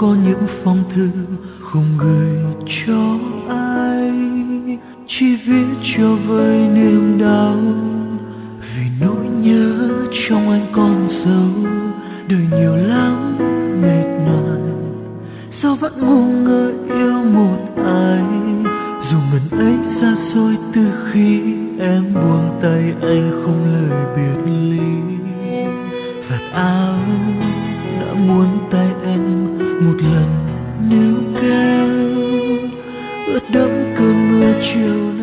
có những phong thư không gửi cho ai, chỉ viết cho vơi niềm đau. Vì nỗi nhớ trong anh còn dấu, đời nhiều lắm mệt mỏi, sao vẫn ngu ngơ yêu một ai. Dù ngần ấy xa xôi từ khi em buông tay anh không lời biệt ly. Vạt áo đã muốn tay em một lần níu kéo, ướt đẫm cơn mưa chiều